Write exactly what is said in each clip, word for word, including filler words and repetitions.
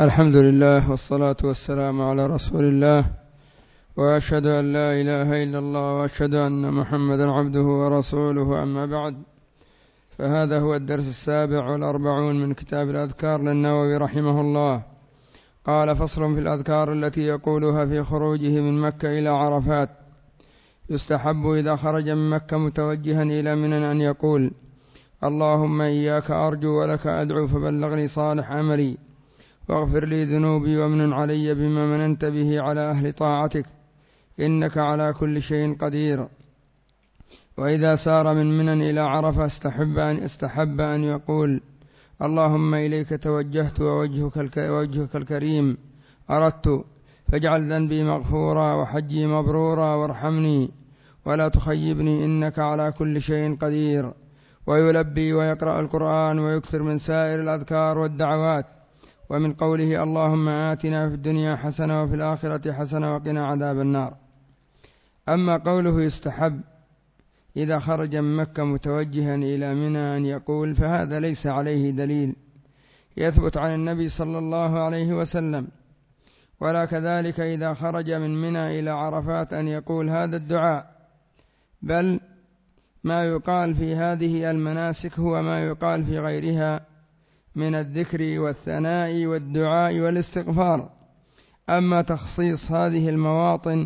الحمد لله والصلاة والسلام على رسول الله، وأشهد أن لا إله إلا الله وأشهد أن محمدا عبده ورسوله. أما بعد، فهذا هو الدرس السابع والأربعون من كتاب الأذكار للنووي رحمه الله. قال: فصل في الأذكار التي يقولها في خروجه من مكة إلى عرفات. يستحب إذا خرج من مكة متوجها إلى منى أن يقول: اللهم إياك أرجو ولك أدعو فبلغني صالح عملي، واغفر لي ذنوبي وامنن علي بما مننت به على أهل طاعتك، إنك على كل شيء قدير. وإذا سار من منى إلى عرفة استحب أن, استحب أن يقول: اللهم إليك توجهت ووجهك, الك ووجهك الكريم أردت، فاجعل ذنبي مغفورا وحجي مبرورا وارحمني ولا تخيبني، إنك على كل شيء قدير. ويلبي ويقرأ القرآن ويكثر من سائر الأذكار والدعوات، ومن قوله: اللهم آتنا في الدنيا حسنة وفي الآخرة حسنة وقنا عذاب النار. أما قوله يستحب إذا خرج من مكة متوجها إلى منى أن يقول، فهذا ليس عليه دليل يثبت عن النبي صلى الله عليه وسلم، ولا كذلك إذا خرج من منى إلى عرفات أن يقول هذا الدعاء، بل ما يقال في هذه المناسك هو ما يقال في غيرها من الذكر والثناء والدعاء والاستغفار. أما تخصيص هذه المواطن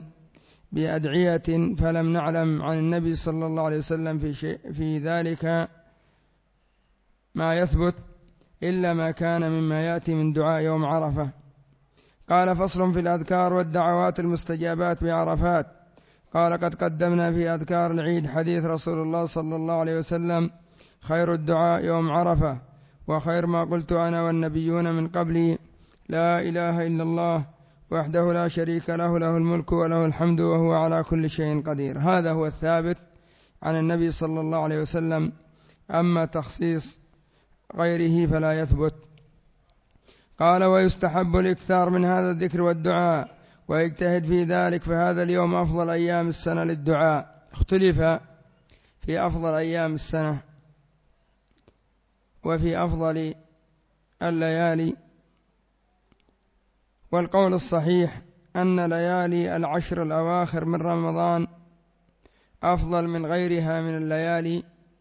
بأدعية فلم نعلم عن النبي صلى الله عليه وسلم في, شيء في ذلك ما يثبت إلا ما كان مما يأتي من دعاء يوم عرفة. قال: فصل في الأذكار والدعوات المستجابات بعرفات. قال: قد قدمنا في أذكار العيد حديث رسول الله صلى الله عليه وسلم: خير الدعاء يوم عرفة، وخير ما قلت أنا والنبيون من قبلي، لا إله إلا الله وحده لا شريك له، له الملك وله الحمد وهو على كل شيء قدير. هذا هو الثابت عن النبي صلى الله عليه وسلم. أما تخصيص غيره فلا يثبت. قال: ويستحب الإكثار من هذا الذكر والدعاء ويجتهد في ذلك، فهذا اليوم أفضل أيام السنة للدعاء. اختلف في أفضل أيام السنة وفي أفضل الليالي، والقول الصحيح أن ليالي العشر الأواخر من رمضان أفضل من غيرها من الليالي،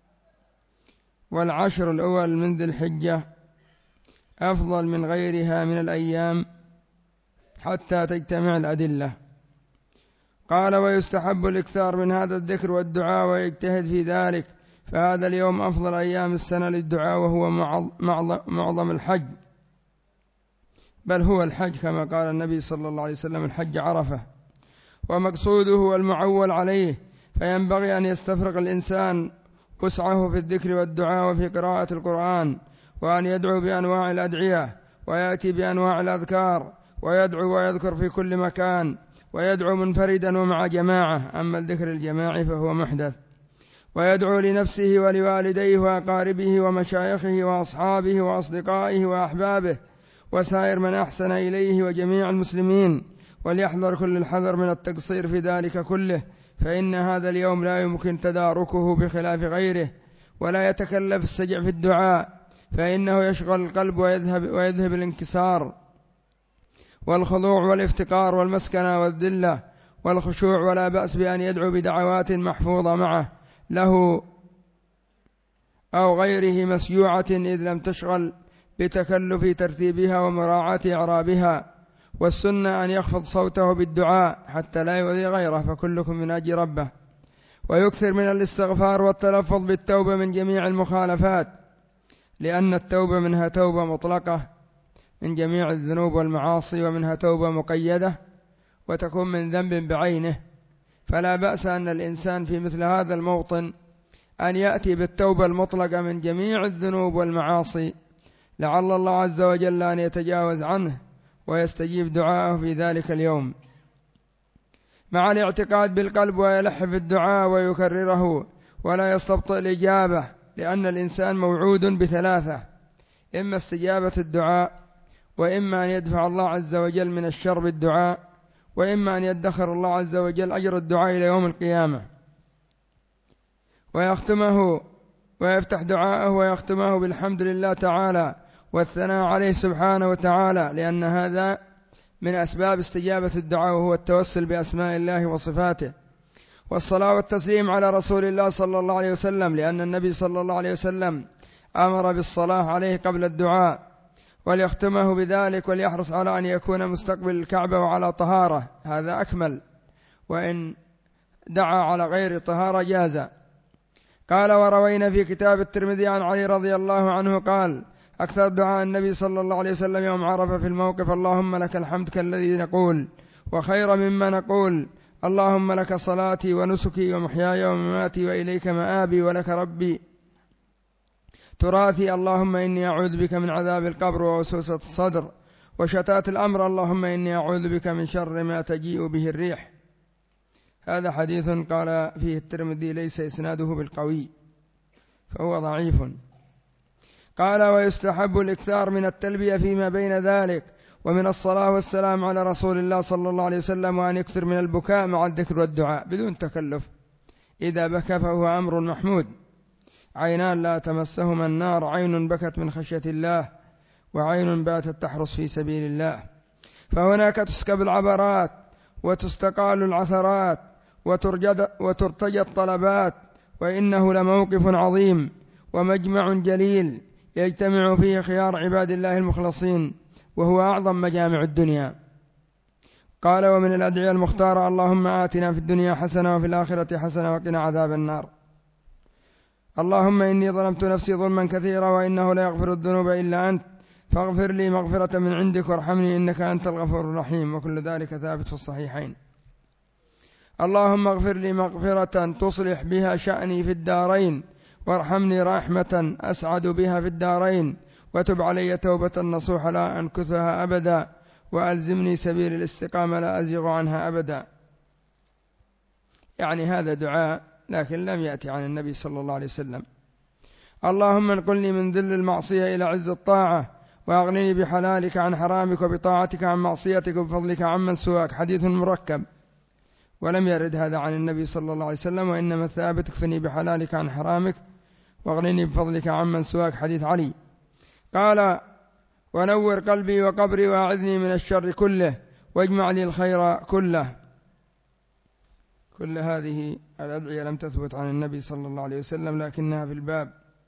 والعشر الأول من ذي الحجة أفضل من غيرها من الأيام حتى تجتمع الأدلة. قال: ويستحب الإكثار من هذا الذكر والدعاء ويجتهد في ذلك، فهذا اليوم أفضل أيام السنة للدعاء، وهو معظم الحج، بل هو الحج كما قال النبي صلى الله عليه وسلم: الحج عرفة، ومقصوده هو المعول عليه. فينبغي أن يستفرغ الإنسان وسعه في الذكر والدعاء وفي قراءة القرآن، وأن يدعو بأنواع الأدعية ويأتي بأنواع الأذكار، ويدعو ويذكر في كل مكان، ويدعو منفردا ومع جماعة. أما الذكر الجماعي فهو محدث. ويدعو لنفسه ولوالديه وأقاربه ومشايخه وأصحابه وأصدقائه وأحبابه وسائر من أحسن إليه وجميع المسلمين، وليحذر كل الحذر من التقصير في ذلك كله، فإن هذا اليوم لا يمكن تداركه بخلاف غيره. ولا يتكلف السجع في الدعاء، فإنه يشغل القلب ويذهب, ويذهب الانكسار والخضوع والافتقار والمسكنة والذلة والخشوع. ولا بأس بأن يدعو بدعوات محفوظة معه له أو غيره مسيوعة، إذ لم تشغل بتكلف ترتيبها ومراعاة إعرابها. والسنة أن يخفض صوته بالدعاء حتى لا يؤذي غيره، فكلكم من أجل ربه. ويكثر من الاستغفار والتلفظ بالتوبة من جميع المخالفات، لأن التوبة منها توبة مطلقة من جميع الذنوب والمعاصي، ومنها توبة مقيدة وتكون من ذنب بعينه. فلا بأس أن الإنسان في مثل هذا الموطن أن يأتي بالتوبة المطلقة من جميع الذنوب والمعاصي، لعل الله عز وجل أن يتجاوز عنه ويستجيب دعاءه في ذلك اليوم، مع الاعتقاد بالقلب، ويلح في الدعاء ويكرره ولا يستبطئ الإجابة، لأن الإنسان موعود بثلاثة: إما استجابة الدعاء، وإما أن يدفع الله عز وجل من الشر بالدعاء، وإما أن يدخر الله عز وجل أجر الدعاء إلى يوم القيامة. ويختمه ويفتح دعاءه ويختمه بالحمد لله تعالى، والثناء عليه سبحانه وتعالى، لأن هذا من أسباب استجابة الدعاء، وهو التوسل بأسماء الله وصفاته. والصلاة والتسليم على رسول الله صلى الله عليه وسلم، لأن النبي صلى الله عليه وسلم أمر بالصلاة عليه قبل الدعاء، وليختمه بذلك، وليحرص على أن يكون مستقبل الكعبة وعلى طهارة، هذا أكمل، وإن دعا على غير طهارة جاز. قال: وروينا في كتاب الترمذي عن علي رضي الله عنه قال: أكثر دعاء النبي صلى الله عليه وسلم يوم عرفة في الموقف: اللهم لك الحمد كالذي نقول، وخير مما نقول، اللهم لك صلاتي ونسكي ومحياي ومماتي وإليك مآبي ولك ربي تراثي، اللهم إني أعوذ بك من عذاب القبر ووسوسة الصدر وشتات الأمر، اللهم إني أعوذ بك من شر ما تجيء به الريح. هذا حديث قال فيه الترمذي ليس إسناده بالقوي، فهو ضعيف. قال: ويستحب الإكثار من التلبية فيما بين ذلك، ومن الصلاة والسلام على رسول الله صلى الله عليه وسلم، وأن يكثر من البكاء مع الذكر والدعاء بدون تكلف. إذا بكى فهو أمر محمود. عينان لا تمسهما النار: عين بكت من خشية الله، وعين باتت تحرس في سبيل الله. فهناك تسكب العبرات، وتستقال العثرات، وترتجى الطلبات، وإنه لموقف عظيم ومجمع جليل يجتمع فيه خيار عباد الله المخلصين، وهو أعظم مجامع الدنيا. قال: ومن الأدعية المختارة: اللهم آتنا في الدنيا حسنة وفي الآخرة حسنة وقنا عذاب النار. اللهم إني ظلمت نفسي ظلما كثيرا، وإنه لا يغفر الذنوب إلا أنت، فاغفر لي مغفرة من عندك وارحمني إنك أنت الغفور الرحيم. وكل ذلك ثابت في الصحيحين. اللهم اغفر لي مغفرة تصلح بها شأني في الدارين، وارحمني رحمة أسعد بها في الدارين، وتب علي توبة نصوح لا أنكثها أبدا، وألزمني سبيل الاستقامة لا أزيغ عنها أبدا. يعني هذا دعاء، لكن لم يأتي عن النبي صلى الله عليه وسلم. اللهم انقلني من ذل المعصية إلى عز الطاعة، وأغنني بحلالك عن حرامك، وبطاعتك عن معصيتك، وبفضلك عمن سواك. حديث مركب، ولم يرد هذا عن النبي صلى الله عليه وسلم، وإنما الثابت: اكفني بحلالك عن حرامك، واغنني بفضلك عمن سواك. حديث علي. قال: ونور قلبي وقبري، وأعذني من الشر كله، واجمع لي الخير كله. كل هذه الأدعية لم تثبت عن النبي صلى الله عليه وسلم، لكنها في الباب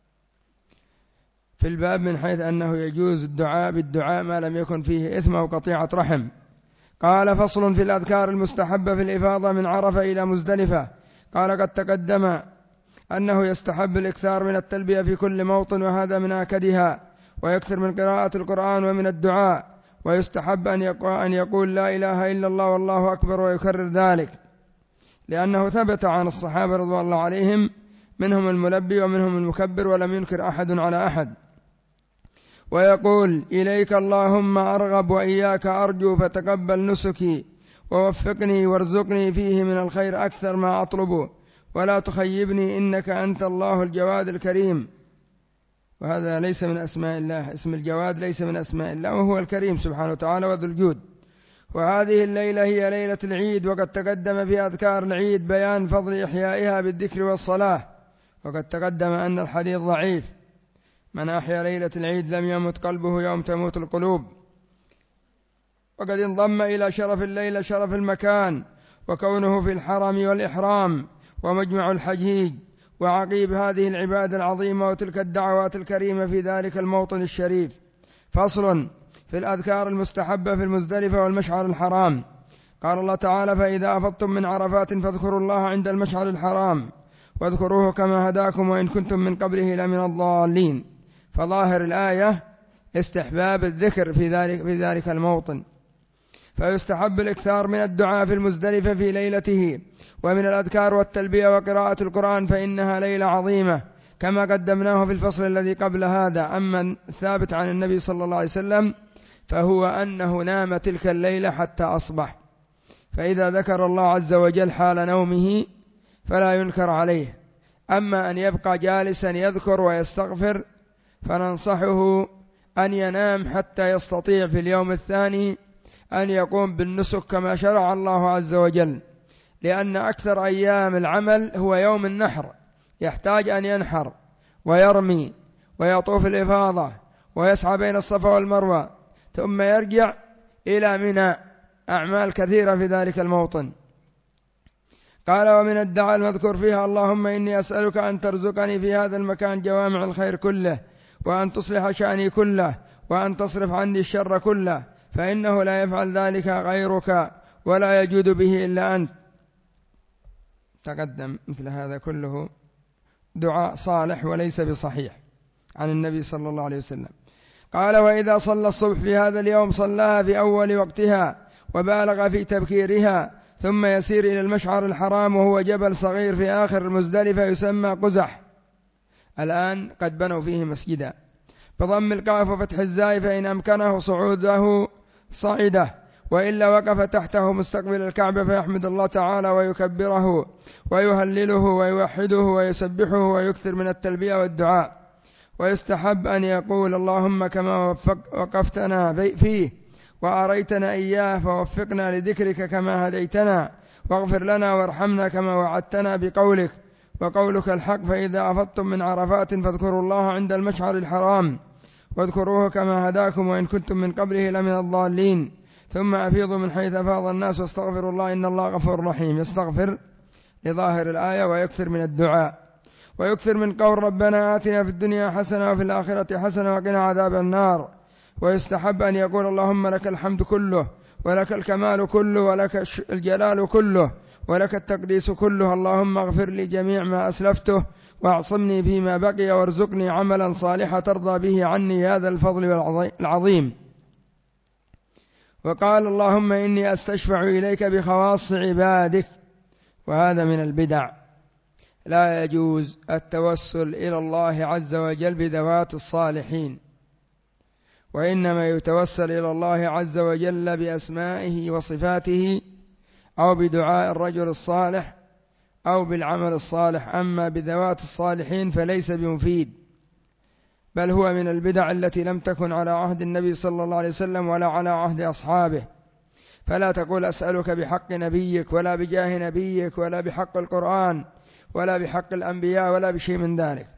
في الباب من حيث أنه يجوز الدعاء بالدعاء ما لم يكن فيه إثم أو قطيعة رحم. قال: فصل في الأذكار المستحبة في الإفاضة من عرفة إلى مزدلفة. قال: قد تقدم أنه يستحب الإكثار من التلبية في كل موطن، وهذا من آكدها، ويكثر من قراءة القرآن ومن الدعاء، ويستحب أن يقول لا إله إلا الله والله أكبر، ويكرر ذلك، لأنه ثبت عن الصحابة رضوان الله عليهم منهم الملبي ومنهم المكبر، ولم ينكر أحد على أحد. ويقول: إليك اللهم أرغب وإياك أرجو، فتقبل نسكي، ووفقني وارزقني فيه من الخير أكثر ما أطلب، ولا تخيبني إنك أنت الله الجواد الكريم. وهذا ليس من أسماء الله، اسم الجواد ليس من أسماء الله، وهو الكريم سبحانه وتعالى وذو الجود. وهذه الليلة هي ليلة العيد، وقد تقدم في أذكار العيد بيان فضل إحيائها بالذكر والصلاة، وقد تقدم أن الحديث ضعيف: من أحيا ليلة العيد لم يمت قلبه يوم تموت القلوب. وقد انضم إلى شرف الليلة شرف المكان، وكونه في الحرم والإحرام ومجمع الحجيج، وعقيب هذه العبادة العظيمة وتلك الدعوات الكريمة في ذلك الموطن الشريف. فصل في الأذكار المستحبة في المزدلفة والمشعر الحرام. قال الله تعالى: فإذا أفضتم من عرفات فاذكروا الله عند المشعر الحرام، واذكروه كما هداكم وإن كنتم من قبله لمن الضالين. فظاهر الآية استحباب الذكر في ذلك, في ذلك الموطن. فيستحب الإكثار من الدعاء في المزدلفة في ليلته، ومن الأذكار والتلبية وقراءة القرآن، فإنها ليلة عظيمة كما قدمناه في الفصل الذي قبل هذا. أما الثابت عن النبي صلى الله عليه وسلم فهو أنه نام تلك الليلة حتى أصبح، فإذا ذكر الله عز وجل حال نومه فلا ينكر عليه. أما أن يبقى جالسا يذكر ويستغفر فننصحه أن ينام حتى يستطيع في اليوم الثاني أن يقوم بالنسك كما شرع الله عز وجل، لأن أكثر أيام العمل هو يوم النحر، يحتاج أن ينحر ويرمي ويطوف الإفاضة ويسعى بين الصفا والمروة ثم يرجع إلى منى، أعمال كثيرة في ذلك الموطن. قال: ومن الدعاء المذكور فيها: اللهم إني أسألك أن ترزقني في هذا المكان جوامع الخير كله، وأن تصلح شأني كله، وأن تصرف عني الشر كله، فإنه لا يفعل ذلك غيرك ولا يجود به إلا أنت. تقدم مثل هذا كله دعاء صالح وليس بصحيح عن النبي صلى الله عليه وسلم. قال: وإذا صلى الصبح في هذا اليوم صلاها في أول وقتها وبالغ في تبكيرها، ثم يسير إلى المشعر الحرام وهو جبل صغير في آخر المزدلفة يسمى قزح، الآن قد بنوا فيه مسجدا، بضم القاف وفتح الزاي، فإن أمكنه صعوده صعده، وإلا وقف تحته مستقبل الكعبة فيحمد الله تعالى ويكبره ويهلله ويوحده ويسبحه ويكثر من التلبية والدعاء. ويستحب أن يقول: اللهم كما وقفتنا فيه وأريتنا إياه فوفقنا لذكرك كما هديتنا، واغفر لنا وارحمنا كما وعدتنا بقولك، وقولك الحق، فإذا أفضتم من عرفات فاذكروا الله عند المشعر الحرام واذكروه كما هداكم وإن كنتم من قبله لمن الضالين، ثم أفيضوا من حيث أفاض الناس واستغفروا الله إن الله غفور رحيم. يستغفر لظاهر الآية ويكثر من الدعاء، ويكثر من قول: ربنا آتنا في الدنيا حسنة وفي الآخرة حسنة وقنا عذاب النار. ويستحب أن يقول: اللهم لك الحمد كله، ولك الكمال كله، ولك الجلال كله، ولك التقديس كله، اللهم اغفر لي جميع ما أسلفته واعصمني فيما بقي، وارزقني عملا صالحا ترضى به عني هذا الفضل العظيم. وقال: اللهم إني أستشفع إليك بخواص عبادك. وهذا من البدع، لا يجوز التوسل إلى الله عز وجل بذوات الصالحين، وإنما يتوسل إلى الله عز وجل بأسمائه وصفاته، أو بدعاء الرجل الصالح، أو بالعمل الصالح. أما بذوات الصالحين فليس بمفيد، بل هو من البدع التي لم تكن على عهد النبي صلى الله عليه وسلم ولا على عهد أصحابه. فلا تقول: أسألك بحق نبيك، ولا بجاه نبيك، ولا بحق القرآن، ولا بحق الأنبياء، ولا بشيء من ذلك.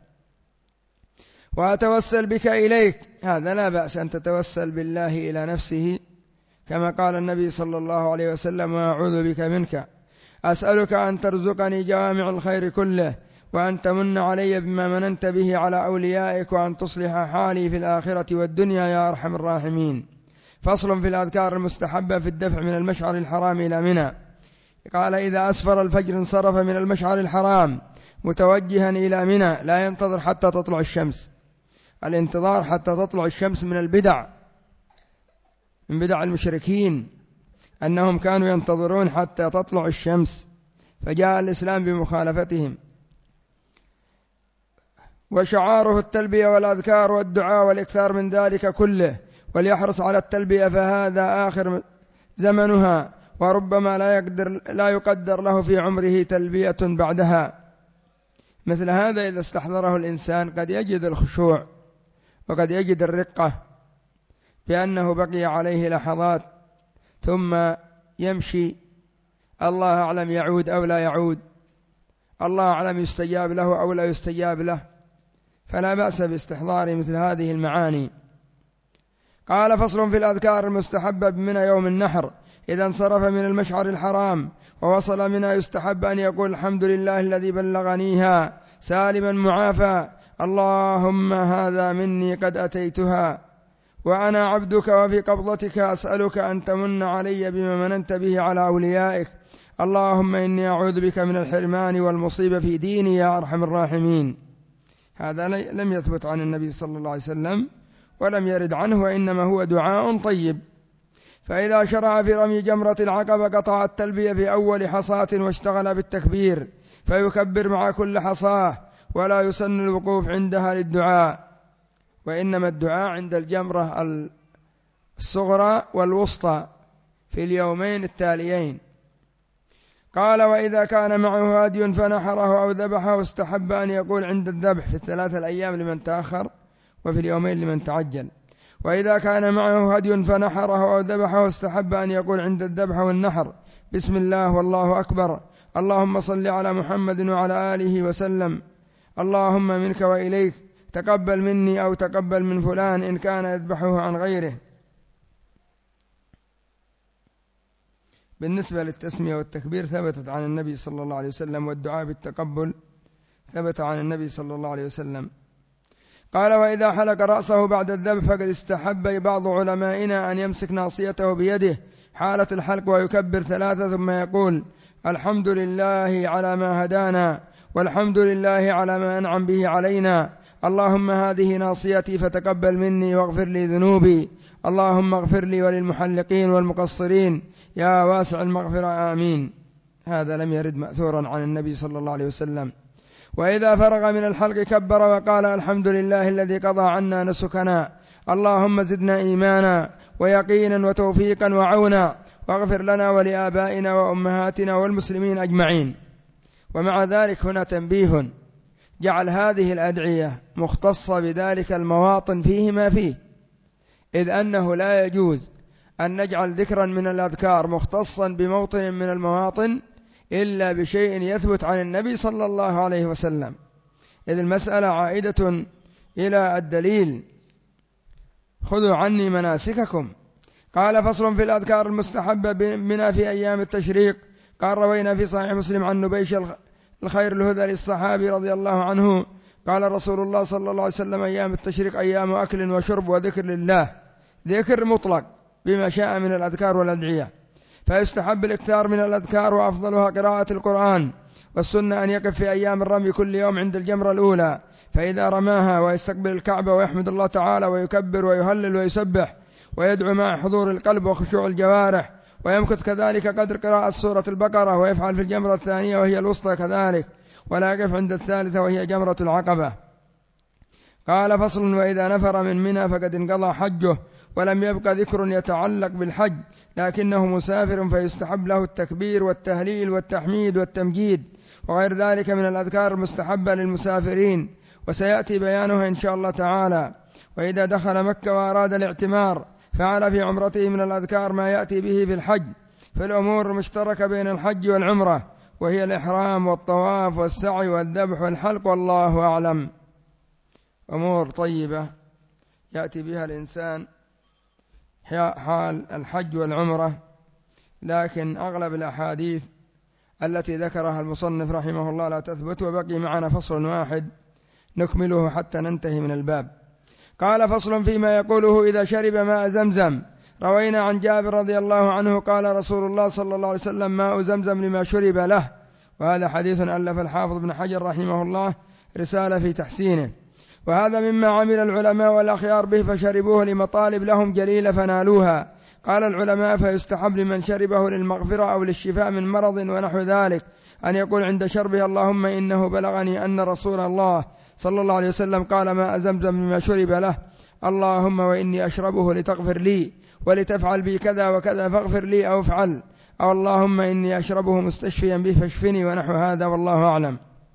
وأتوسل بك إليك، هذا لا بأس أن تتوسل بالله إلى نفسه، كما قال النبي صلى الله عليه وسلم: وأعوذ بك منك. أسألك أن ترزقني جوامع الخير كله، وأن تمن علي بما مننت به على أوليائك، وأن تصلح حالي في الآخرة والدنيا يا أرحم الراحمين. فصل في الأذكار المستحبة في الدفع من المشعر الحرام إلى منى. قال: إذا أسفر الفجر انصرف من المشعر الحرام متوجها إلى منى، لا ينتظر حتى تطلع الشمس. الانتظار حتى تطلع الشمس من البدع، من بدع المشركين، أنهم كانوا ينتظرون حتى تطلع الشمس، فجاء الإسلام بمخالفتهم. وشعاره التلبية والأذكار والدعاء والإكثار من ذلك كله، وليحرص على التلبية، فهذا آخر زمنها، وربما لا يقدر لا يقدر له في عمره تلبية بعدها. مثل هذا إذا استحضره الإنسان قد يجد الخشوع وقد يجد الرقة، بأنه بقي عليه لحظات ثم يمشي، الله أعلم يعود أو لا يعود، الله أعلم يستجاب له أو لا يستجاب له، فلا بأس باستحضار مثل هذه المعاني. قال: فصل في الأذكار المستحبة من يوم النحر. إذا انصرف من المشعر الحرام ووصل منها يستحب أن يقول: الحمد لله الذي بلغنيها سالما معافى، اللهم هذا مني قد أتيتها، وأنا عبدك وفي قبضتك، أسألك أن تمن علي بما مننت به على أوليائك، اللهم إني أعوذ بك من الحرمان والمصيبة في ديني يا أرحم الراحمين. هذا لم يثبت عن النبي صلى الله عليه وسلم ولم يرد عنه، وإنما هو دعاء طيب. فإذا شرع في رمي جمرة العقبة قطع التلبية في أول حصاة واشتغل بالتكبير، فيكبر مع كل حصاة، ولا يسن الوقوف عندها للدعاء، وإنما الدعاء عند الجمرة الصغرى والوسطى في اليومين التاليين. قال: وإذا كان معه هدي فنحره أو ذبحه استحب أن يقول عند الذبح في الثلاثة الأيام لمن تأخر، وفي اليومين لمن تعجل. وإذا كان معه هدي فنحره أو ذبحه استحب أن يقول عند الذبح والنحر: بسم الله والله أكبر، اللهم صل على محمد وعلى آله وسلم، اللهم منك وإليك تقبل مني أو تقبل من فلان إن كان يذبحه عن غيره. بالنسبة للتسمية والتكبير ثبتت عن النبي صلى الله عليه وسلم، والدعاء بالتقبل ثبت عن النبي صلى الله عليه وسلم. قال: وإذا حلق رأسه بعد الذبح فقد استحب بعض علمائنا أن يمسك ناصيته بيده حالة الحلق ويكبر ثلاثة ثم يقول: الحمد لله على ما هدانا، والحمد لله على ما أنعم به علينا، اللهم هذه ناصيتي فتقبل مني واغفر لي ذنوبي، اللهم اغفر لي وللمحلقين والمقصرين يا واسع المغفرة آمين. هذا لم يرد مأثورا عن النبي صلى الله عليه وسلم. وإذا فرغ من الحلق كبر وقال: الحمد لله الذي قضى عنا نسكنا، اللهم زدنا إيمانا ويقينا وتوفيقا وعونا، واغفر لنا ولآبائنا وأمهاتنا والمسلمين أجمعين. ومع ذلك هنا تنبيه: جعل هذه الأدعية مختصة بذلك المواطن فيه ما فيه، إذ أنه لا يجوز أن نجعل ذكرا من الأذكار مختصا بموطن من المواطن إلا بشيء يثبت عن النبي صلى الله عليه وسلم، إذ المسألة عائدة إلى الدليل. خذوا عني مناسككم. قال: فصل في الأذكار المستحبة منا في أيام التشريق. قال: روينا في صحيح مسلم عن نبيش الخير الهذلي الصحابي رضي الله عنه قال: رسول الله صلى الله عليه وسلم: أيام التشريق أيام أكل وشرب وذكر لله، ذكر مطلق بما شاء من الأذكار والأدعية، فيستحب الإكثار من الأذكار وأفضلها قراءة القرآن، والسنة أن يقف في أيام الرمي كل يوم عند الجمرة الأولى، فإذا رماها ويستقبل الكعبة ويحمد الله تعالى ويكبر ويهلل ويسبح ويدعو مع حضور القلب وخشوع الجوارح، ويمكث كذلك قدر قراءة سورة البقرة، ويفعل في الجمرة الثانية وهي الوسطى كذلك، ولا يقف عند الثالثة وهي جمرة العقبة. قال: فصل: وإذا نفر من منى فقد انقضى حجه ولم يبق ذكر يتعلق بالحج، لكنه مسافر، فيستحب له التكبير والتهليل والتحميد والتمجيد وغير ذلك من الأذكار المستحبة للمسافرين، وسيأتي بيانها إن شاء الله تعالى. وإذا دخل مكة وأراد الاعتمار فعل في عمرته من الأذكار ما يأتي به في الحج، فالأمور المشتركة بين الحج والعمرة وهي الإحرام والطواف والسعي والذبح والحلق، والله أعلم. أمور طيبة يأتي بها الإنسان حال الحج والعمرة، لكن أغلب الأحاديث التي ذكرها المصنف رحمه الله لا تثبت، وبقي معنا فصل واحد نكمله حتى ننتهي من الباب. قال: فصل فيما يقوله إذا شرب ماء زمزم. روينا عن جابر رضي الله عنه قال: رسول الله صلى الله عليه وسلم: ماء زمزم لما شرب له. وهذا حديث ألف الحافظ بن حجر رحمه الله رسالة في تحسينه. وهذا مما عمل العلماء والأخيار به فشربوه لمطالب لهم جليلة فنالوها. قال العلماء: فيستحب لمن شربه للمغفرة أو للشفاء من مرض ونحو ذلك أن يقول عند شربه: اللهم إنه بلغني أن رسول الله صلى الله عليه وسلم قال: ماء زمزم لما شرب له، اللهم وإني أشربه لتغفر لي ولتفعل بي كذا وكذا فاغفر لي أو افعل، أو اللهم إني أشربه مستشفيا به فاشفني، ونحو هذا، والله أعلم.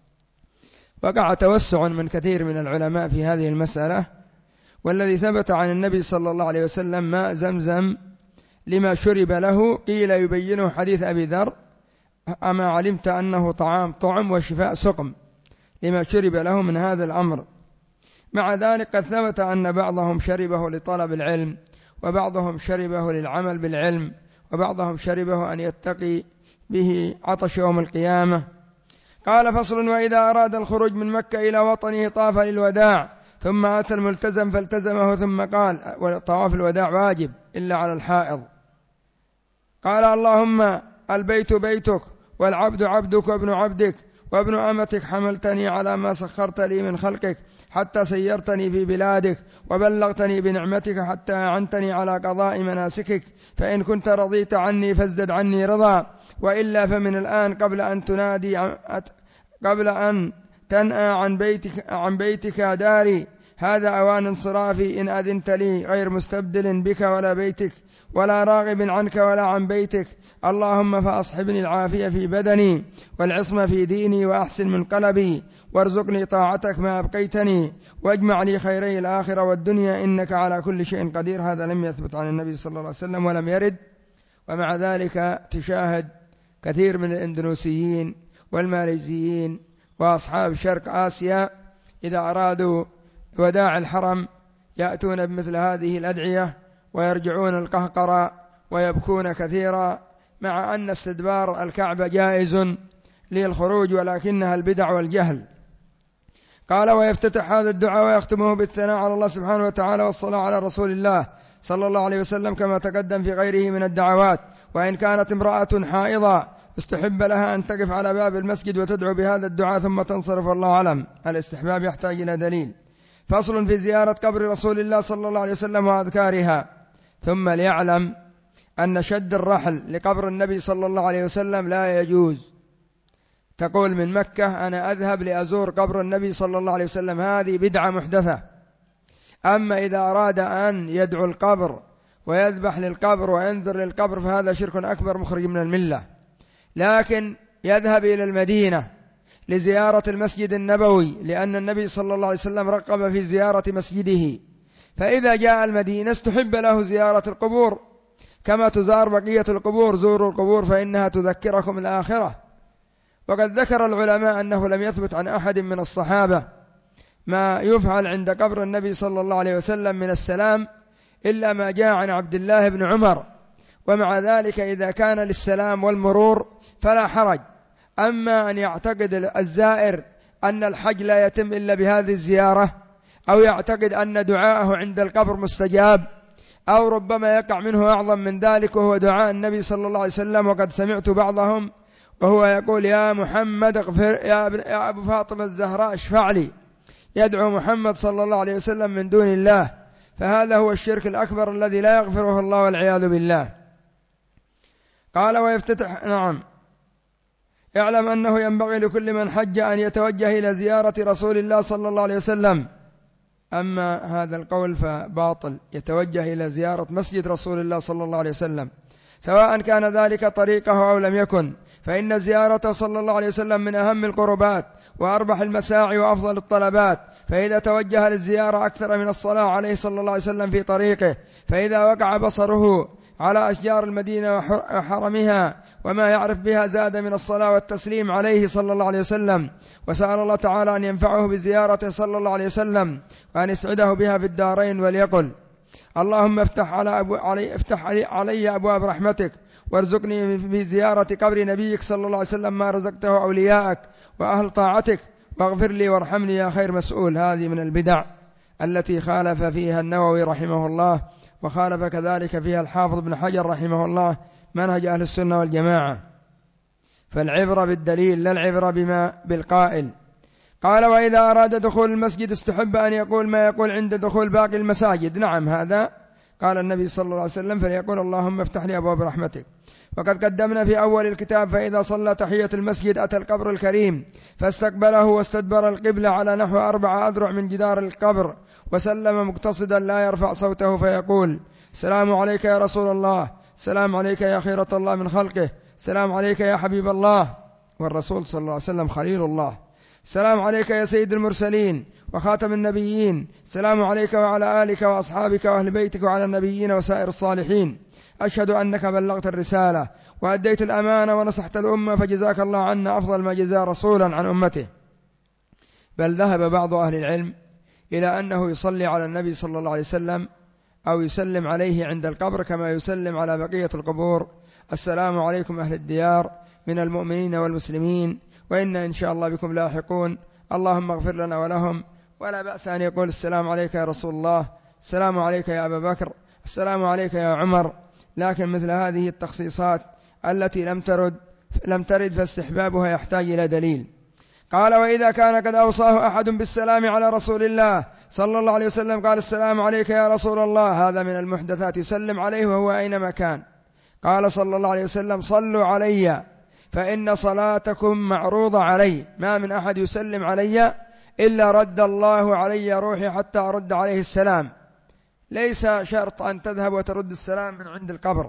وقع توسع من كثير من العلماء في هذه المسألة، والذي ثبت عن النبي صلى الله عليه وسلم ماء زمزم لما شرب له، قيل يبينه حديث أبي ذر: أما علمت أنه طعام طعم وشفاء سقم، لما شرب له من هذا الأمر. مع ذلك قد ثبت أن بعضهم شربه لطلب العلم، وبعضهم شربه للعمل بالعلم، وبعضهم شربه أن يتقي به عطش يوم القيامة. قال: فصل: وإذا أراد الخروج من مكة إلى وطنه طاف للوداع، ثم أتى الملتزم فالتزمه، ثم قال: طواف الوداع واجب إلا على الحائض. قال: اللهم البيت بيتك، والعبد عبدك، وابن عبدك، وابن أمتك، حملتني على ما سخرت لي من خلقك حتى سيرتني في بلادك، وبلغتني بنعمتك حتى أعنتني على قضاء مناسكك، فإن كنت رضيت عني فازدد عني رضا، وإلا فمن الآن قبل أن تنادي قبل أن تنأى عن بيتك, عن بيتك داري، هذا أوان انصرافي إن أذنت لي، غير مستبدل بك ولا بيتك، ولا راغب عنك ولا عن بيتك. اللهم فأصحبني العافية في بدني والعصمة في ديني، وأحسن منقلبي، وارزقني طاعتك ما أبقيتني، واجمع لي خيري الآخرة والدنيا، إنك على كل شيء قدير. هذا لم يثبت عن النبي صلى الله عليه وسلم ولم يرد. ومع ذلك تشاهد كثير من الإندونيسيين والماليزيين وأصحاب شرق آسيا إذا أرادوا وداع الحرم يأتون بمثل هذه الأدعية ويرجعون القهقرى ويبكون كثيرا، مع أن استدبار الكعبة جائز للخروج، ولكنها البدع والجهل. قال: ويفتتح هذا الدعاء ويختمه بالثناء على الله سبحانه وتعالى والصلاة على رسول الله صلى الله عليه وسلم كما تقدم في غيره من الدعوات. وإن كانت امرأة حائضة استحب لها أن تقف على باب المسجد وتدعو بهذا الدعاء ثم تنصرف، والله أعلم. الاستحباب يحتاج إلى دليل. فصل في زيارة قبر رسول الله صلى الله عليه وسلم وأذكارها. ثم ليعلم أن شد الرحل لقبر النبي صلى الله عليه وسلم لا يجوز. تقول من مكة أنا أذهب لأزور قبر النبي صلى الله عليه وسلم، هذه بدعة محدثة. أما إذا أراد أن يدعو القبر ويذبح للقبر وينذر للقبر فهذا شرك أكبر مخرج من الملة. لكن يذهب إلى المدينة لزيارة المسجد النبوي، لأن النبي صلى الله عليه وسلم رغب في زيارة مسجده، فإذا جاء المدينة استحب له زيارة القبور كما تزار بقية القبور. زوروا القبور فإنها تذكركم الآخرة. وقد ذكر العلماء أنه لم يثبت عن أحد من الصحابة ما يفعل عند قبر النبي صلى الله عليه وسلم من السلام إلا ما جاء عن عبد الله بن عمر، ومع ذلك إذا كان للسلام والمرور فلا حرج. أما أن يعتقد الزائر أن الحج لا يتم إلا بهذه الزيارة، أو يعتقد أن دعاءه عند القبر مستجاب، أو ربما يقع منه أعظم من ذلك وهو دعاء النبي صلى الله عليه وسلم. وقد سمعت بعضهم وهو يقول: يا محمد اغفر، يا أبو فاطمة الزهراء اشفع لي، يدعو محمد صلى الله عليه وسلم من دون الله. فهذا هو الشرك الأكبر الذي لا يغفره الله والعياذ بالله. قال: ويفتتح نعم اعلم أنه ينبغي لكل من حج أن يتوجه إلى زيارة رسول الله صلى الله عليه وسلم. أما هذا القول فباطل، يتوجه إلى زيارة مسجد رسول الله صلى الله عليه وسلم سواء كان ذلك طريقه أو لم يكن، فإن زيارته صلى الله عليه وسلم من أهم القربات وأربح المساعي وأفضل الطلبات. فإذا توجه للزيارة أكثر من الصلاة عليه صلى الله عليه وسلم في طريقه، فإذا وقع بصره على أشجار المدينة وحرمها وما يعرف بها زاد من الصلاة والتسليم عليه صلى الله عليه وسلم. وسأل الله تعالى أن ينفعه بزيارته صلى الله عليه وسلم وأن يسعده بها في الدارين، وليقل: اللهم افتح على أبو علي افتح علي أبواب رحمتك وارزقني في زيارة قبر نبيك صلى الله عليه وسلم ما رزقته أولياءك وأهل طاعتك، واغفر لي وارحمني يا خير مسؤول. هذه من البدع التي خالف فيها النووي رحمه الله، وخالف كذلك فيها الحافظ بن حجر رحمه الله منهج أهل السنة والجماعة. فالعبرة بالدليل لا العبرة بما بالقائل. قال: وإذا أراد دخول المسجد استحب أن يقول ما يقول عند دخول باقي المساجد. نعم، هذا قال النبي صلى الله عليه وسلم: فليقول اللهم افتح لي أبواب رحمتك. وقد قدمنا في أول الكتاب: فإذا صلى تحية المسجد أتى القبر الكريم فاستقبله واستدبر القبلة على نحو أربع أذرع من جدار القبر، وسلم مقتصدا لا يرفع صوته، فيقول: السلام عليك يا رسول الله، السلام عليك يا خيرة الله من خلقه، السلام عليك يا حبيب الله، والرسول صلى الله عليه وسلم خليل الله، السلام عليك يا سيد المرسلين وخاتم النبيين، السلام عليك وعلى آلك وأصحابك وأهل بيتك وعلى النبيين وسائر الصالحين، أشهد أنك بلغت الرسالة وأديت الأمانة ونصحت الأمة، فجزاك الله عنا أفضل ما جزى رسولا عن أمته. بل ذهب بعض أهل العلم إلى أنه يصلي على النبي صلى الله عليه وسلم أو يسلم عليه عند القبر كما يسلم على بقية القبور: السلام عليكم أهل الديار من المؤمنين والمسلمين، وإنا إن شاء الله بكم لاحقون، اللهم اغفر لنا ولهم. ولا بأس أن يقول: السلام عليك يا رسول الله، السلام عليك يا أبا بكر، السلام عليك يا عمر. لكن مثل هذه التخصيصات التي لم ترد لم ترد فاستحبابها يحتاج إلى دليل. قال: وإذا كان قد أوصاه أحد بالسلام على رسول الله صلى الله عليه وسلم قال: السلام عليك يا رسول الله، هذا من المحدثات، يسلم عليه وهو أينما كان. قال صلى الله عليه وسلم: صلوا علي فإن صلاتكم معروضة علي، ما من أحد يسلم علي إلا رد الله علي روحي حتى أرد عليه السلام. ليس شرط أن تذهب وترد السلام من عند القبر.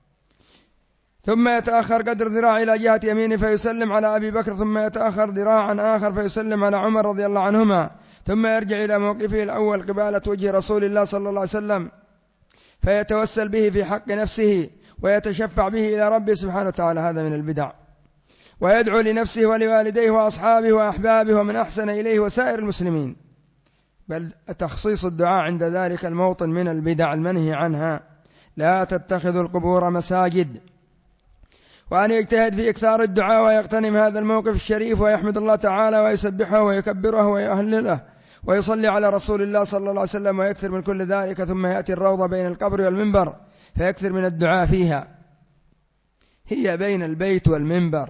ثم يتأخر قدر ذراع إلى جهة يمينه فيسلم على أبي بكر، ثم يتأخر ذراعا آخر فيسلم على عمر رضي الله عنهما، ثم يرجع إلى موقفه الأول قبالة وجه رسول الله صلى الله عليه وسلم فيتوسل به في حق نفسه ويتشفع به إلى ربه سبحانه وتعالى. هذا من البدع. ويدعو لنفسه ولوالديه وأصحابه وأحبابه ومن أحسن إليه وسائر المسلمين. بل تخصيص الدعاء عند ذلك الموطن من البدع المنهي عنها. لا تتخذوا القبور مساجد. وأن يجتهد في إكثار الدعاء ويغتنم هذا الموقف الشريف ويحمد الله تعالى ويسبحه ويكبره ويهلله ويصلي على رسول الله صلى الله عليه وسلم ويكثر من كل ذلك، ثم يأتي الروضة بين القبر والمنبر فيكثر من الدعاء فيها. هي بين البيت والمنبر،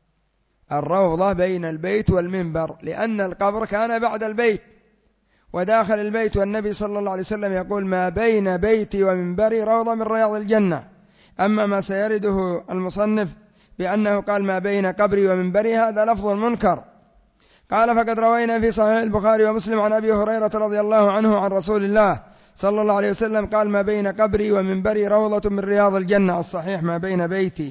الروضة بين البيت والمنبر، لأن القبر كان بعد البيت وداخل البيت، والنبي صلى الله عليه وسلم يقول: ما بين بيتي ومنبري روضة من رياض الجنة. أما ما سيرده المصنف بأنه قال ما بين قبري ومنبري، هذا لفظ منكر. قال: فقد روينا في صحيح البخاري ومسلم عن أبي هريرة رضي الله عنه عن رسول الله صلى الله عليه وسلم قال: ما بين قبري ومنبري روضة من رياض الجنة. الصحيح ما بين بيتي.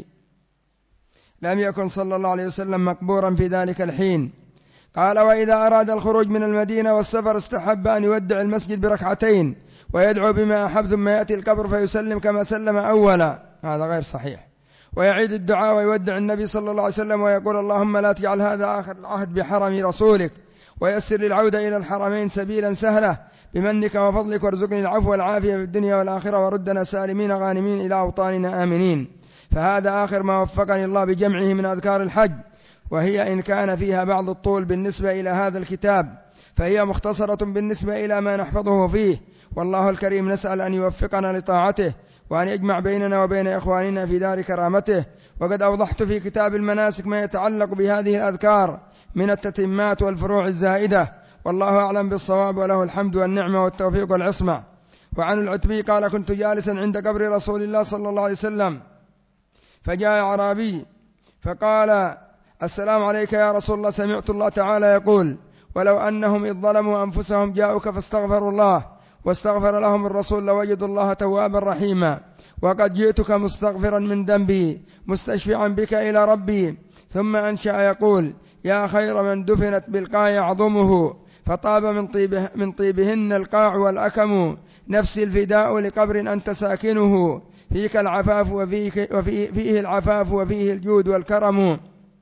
لم يكن صلى الله عليه وسلم مقبورا في ذلك الحين. قال: وإذا أراد الخروج من المدينة والسفر استحب أن يودع المسجد بركعتين ويدعو بما أحب، ثم يأتي القبر فيسلم كما سلم أولا. هذا غير صحيح. ويعيد الدعاء ويودع النبي صلى الله عليه وسلم ويقول: اللهم لا تجعل هذا آخر العهد بحرم رسولك، ويسر العودة إلى الحرمين سبيلا سهلة بمنك وفضلك، وارزقني العفو والعافية في الدنيا والآخرة، وردنا سالمين غانمين إلى أوطاننا آمنين. فهذا آخر ما وفقني الله بجمعه من أذكار الحج، وهي إن كان فيها بعض الطول بالنسبة إلى هذا الكتاب فهي مختصرة بالنسبة إلى ما نحفظه فيه. والله الكريم نسأل أن يوفقنا لطاعته، وأن يجمع بيننا وبين إخواننا في دار كرامته. وقد أوضحت في كتاب المناسك ما يتعلق بهذه الأذكار من التتمات والفروع الزائدة، والله أعلم بالصواب، وله الحمد والنعمة والتوفيق والعصمة. وعن العتبي قال: كنت جالسا عند قبر رسول الله صلى الله عليه وسلم، فجاء أعرابي فقال: السلام عليك يا رسول الله. سمعت الله تعالى يقول: ولو أنهم إذ ظلموا أنفسهم جاءوك فاستغفروا الله واستغفر لهم الرسول لوجدوا الله توابا رحيما. وقد جئتك مستغفرا من ذنبي مستشفعا بك إلى ربي. ثم أنشأ يقول: يا خير من دفنت بالقاع عظمه، فطاب من, طيبه من طيبهن القاع والأكم، نفسي الفداء لقبر أنت ساكنه، فيك العفاف وفيك وفيه فيه العفاف وفيه الجود والكرم.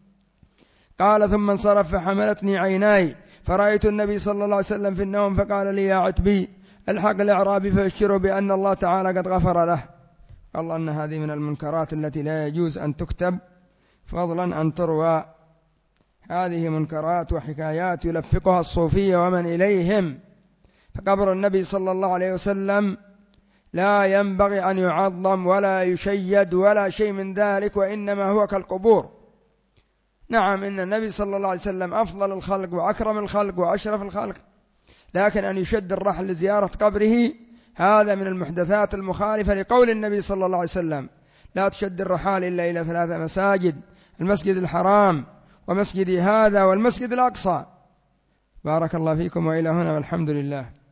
قال: ثم انصرف فحملتني عيناي فرأيت النبي صلى الله عليه وسلم في النوم، فقال لي: يا عتبي الحق الأعرابي فبشره بأن الله تعالى قد غفر له. الله أن هذه من المنكرات التي لا يجوز أن تكتب فضلا أن تروى. هذه منكرات وحكايات يلفقها الصوفية ومن إليهم. فقبر النبي صلى الله عليه وسلم لا ينبغي أن يعظم ولا يشيد ولا شيء من ذلك، وإنما هو كالقبور. نعم، إن النبي صلى الله عليه وسلم أفضل الخلق وأكرم الخلق وأشرف الخلق، لكن أن يشد الرحل لزيارة قبره هذا من المحدثات المخالفة لقول النبي صلى الله عليه وسلم: لا تشد الرحال إلا إلى ثلاثة مساجد: المسجد الحرام ومسجد هذا والمسجد الأقصى. بارك الله فيكم وإلى هنا والحمد لله.